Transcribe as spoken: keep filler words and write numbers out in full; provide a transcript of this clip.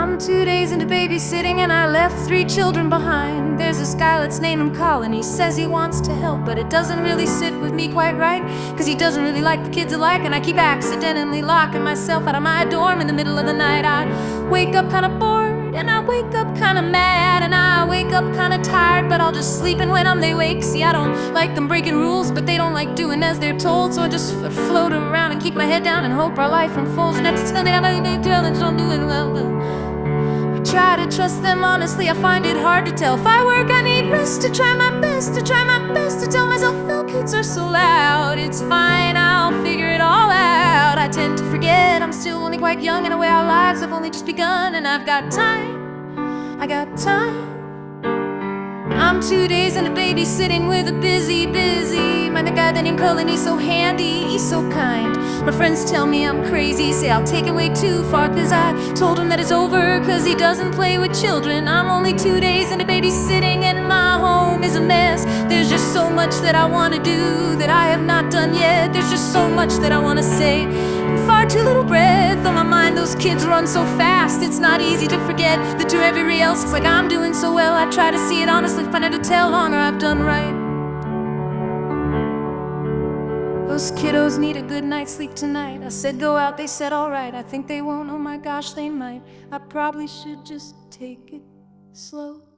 I'm two days into babysitting and I left three children behind. There's this guy, let's name him Colin. He says he wants to help, but it doesn't really sit with me quite right, cause he doesn't really like the kids alike, and I keep accidentally locking myself out of my dorm in the middle of the night. I wake up kinda bored, and I wake up kinda mad, and I wake up kinda tired, but I'll just sleep in when I'm they wake. See, I don't like them breaking rules, but they don't like doing as they're told, so I just float around and keep my head down and hope our life unfolds. And that's tell them I'm doing well, but try to trust them honestly, I find it hard to tell. If I work, I need rest, to try my best, to try my best to tell myself, "Phil, kids are so loud, it's fine, I'll figure it all out." I tend to forget I'm still only quite young, in a way our lives have only just begun, and I've got time, I got time. I'm two days into babysitting with a busy, busy man. The guy that named Colin, he's so handy, he's so kind. My friends tell me I'm crazy, say I'll take it way too far, cause I told him that it's over, cause he doesn't play with children. I'm only two days into babysitting and my home is a mess. There's just so much that I wanna do that I have not done yet. There's just so much that I wanna say, far too little breath on my mind. Those kids run so fast, it's not easy to forget that to everybody else it's like I'm doing so well. I try to see it honestly, find out to tell on or I've done right. Those kiddos need a good night's sleep tonight. I said go out, they said alright. I think they won't, oh my gosh they might. I probably should just take it slow.